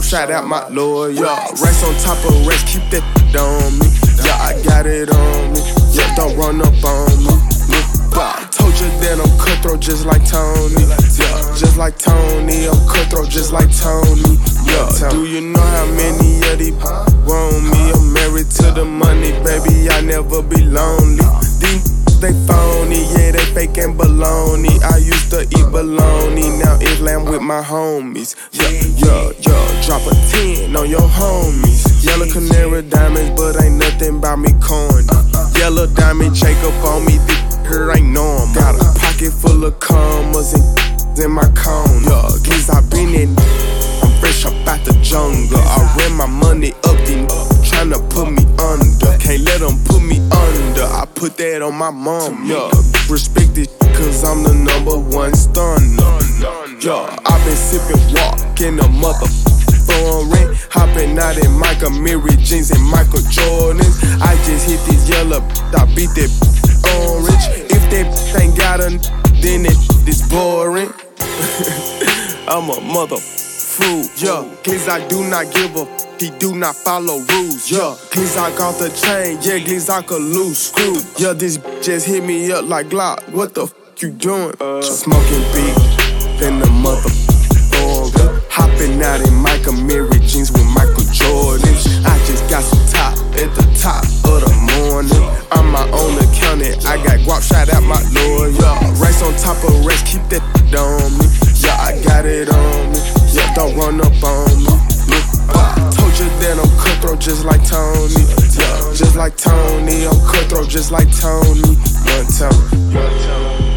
shout out my lord, yeah. Racks on top of racks, keep that on me. Yeah, I got it on me. Yeah, don't run up on me. I told you that I'm cutthroat just like Tony. Yeah, just like Tony. I'm cutthroat just like Tony. Yeah, do you know how many of these want me? I'm married to the money, baby. I never be lonely. These they phony, yeah, they fake and baloney. I used to eat bologna, now it's lamb with my homies. Yeah, drop a 10 on your homies. Yellow canary diamonds, but ain't nothing about me corny. Yellow diamond Jacob on me, her ain't normal. Got a pocket full of commas and in my cone. Yeah, cause I been in, I'm fresh up out the jungle. I ran my money up, then tryna put me under. Can't let them put me under. I put that on my mom, yeah. Respect it, cause I'm the #1 stunner. Yeah, I been sipping walk in a foreign, hopping out in Michael Mary jeans and Michael Jordans. I just hit this yellow, I beat that orange. If that ain't got a, then it's boring. I'm a motherfucker, yeah. Cause I do not give a, he do not follow rules, yeah. Cause I got the chain, yeah, cause I could lose screw. Yeah, this just hit me up like Glock, what the you doing? Smoking big, then the motherfucker. Hopping out in Michael Mary jeans with Michael Jordans. I just got some top at the top of the morning. I'm my own accountant, I got guap, shout out my lord, yeah. Racks on top of racks, keep that on me. Yeah, I got it on me. Yeah, don't run up on me. I told you that I'm cutthroat just like Tony. Yeah, just like Tony. I'm cutthroat just like Tony. One time.